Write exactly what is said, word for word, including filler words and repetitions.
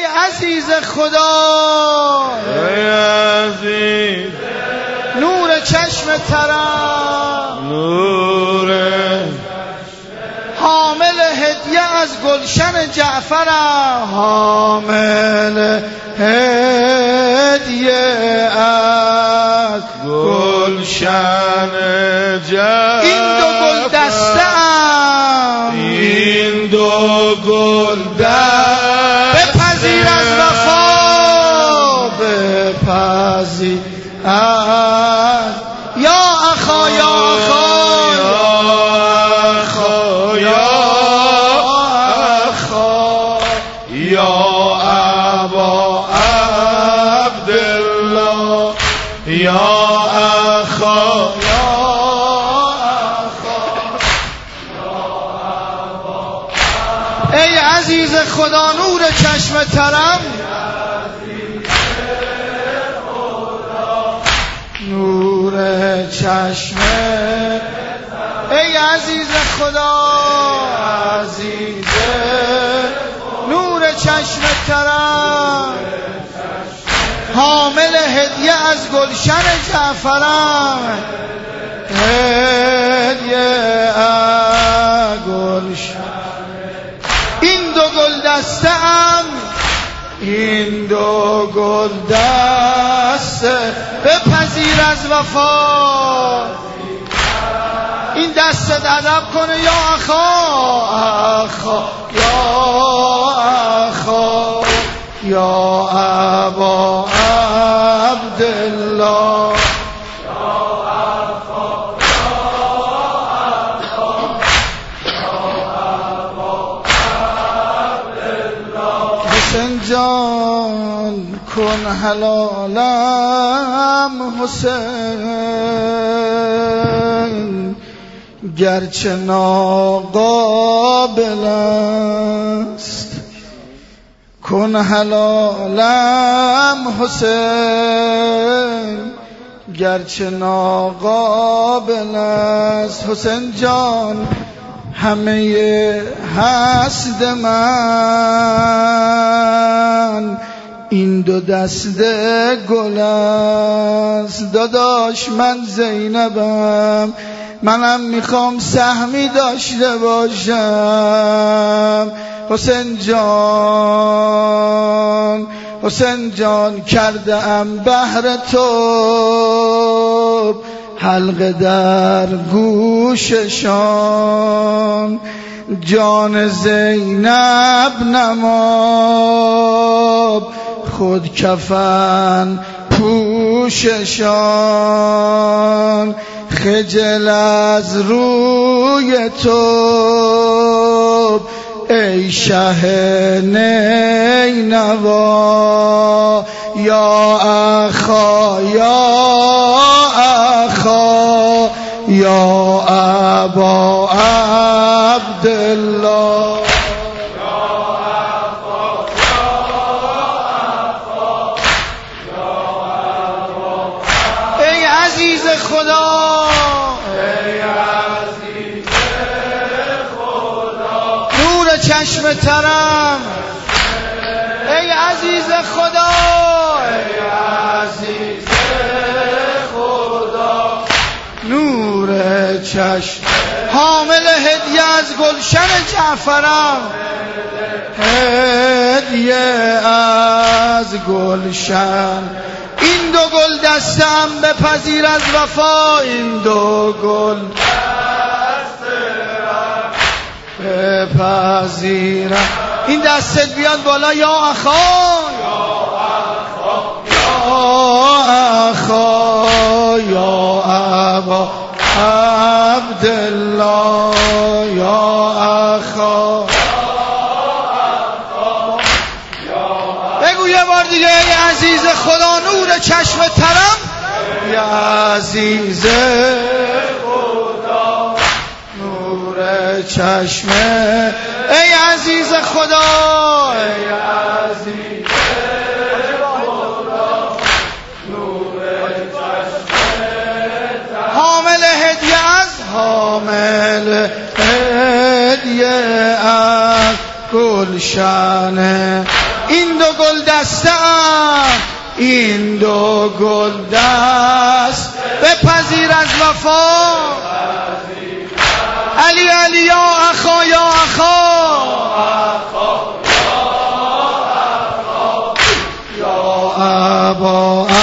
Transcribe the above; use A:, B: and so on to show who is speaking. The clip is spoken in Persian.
A: عزیز خدا،
B: ای عزیز
A: نور چشم ترم،
B: نور
A: حامل هدیه از گلشن جعفرم، حامل هدیه از
B: گلشن جعفرم.
A: این دو گل دسته ام،
B: این دو گل دسته
A: بپذیر از وفا، بپذیر از یا اخا یا اخا
B: یا اخا یا ابا عبدالله یا اخا
A: ای عزیز خدا، نور چشم ترم، نور چشم، ای عزیز خدا، عزیز نور چشم ترم، حامل هدیه از گلشن جعفرم، هدیه از گلشن. این دو گل دسته ام، این دو گل دسته، بپذیر از وفا. این دست ادب کنه یا اخا اخا یا اخا یا ابا عبدالله حسین جان کن حلالم حسین، گرچه ناقابل است، کن حلالم حسین، گرچه ناقابل است. حسین جان همه حسد من این دو دست گل است. داداش من زینبم، منم میخوام سهمی داشته باشم. حسین جان حسین جان کرده ام بهر تو حلقه در گوششان، جان زینب نماب خود کفن پوششان، خجل از روی تو ای شه نینوا، یا اخا یا اخا یا ابا عبدالله ای عزیز خدا، ای عزیز خدا، نور چشم ترم، ای عزیز خدا، ای عزیز خدا، نور چشم، حامل هدیه از گلشن جعفرم، هدیه از گلشن. این دو گل دستم بپذیر از وفا، این دو گل بپذیرم. این دستت بیاد بالا یا اخا یا اخا یا ابا عبدالله یا اخا. بگو یه بار دیگه ای عزیز خدا، نور چشم ترم، ای عزیز خدا، نور چشم، ای عزیز خدا، ای عزیز خدا، نور چشم، حامل هدیه از حامل هدیه از گلشن. این دو گل دستم این دو گل دست بپذیر از وفا علی علی یا اخا یا اخا یا ابا